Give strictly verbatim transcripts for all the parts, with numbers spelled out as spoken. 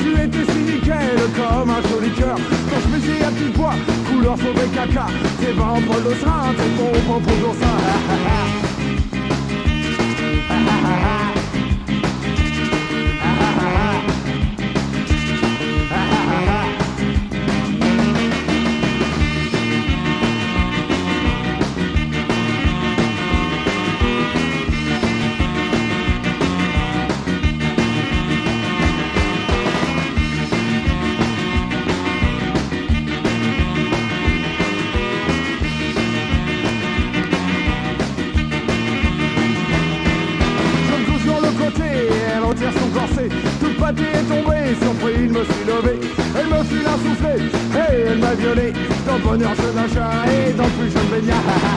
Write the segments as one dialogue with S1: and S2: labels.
S1: Tu étais si nickel comme un joli cœur. Ton chemisier à petits pois, couleur sauvé caca. Tes bras en poil de sein, tes pompes en peau d'oursin. Tout le pâté est tombé, surpris il me suis levé. Elle me file un soufflé, et elle m'a violé. Dans le bonheur je nage et dans le plus je me baigne.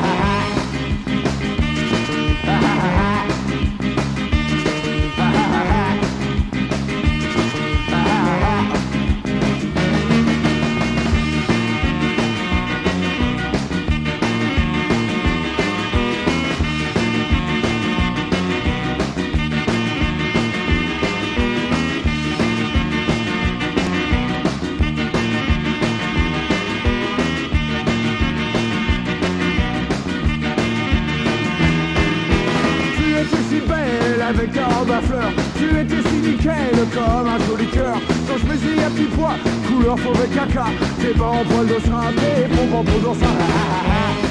S1: Avec un robe à fleurs, tu étais si nickel comme un joli cœur. Ton chemisier à petits pois, couleur fauve et caca. Tes bas en poil de sein, tes pompes en peau d'oursin.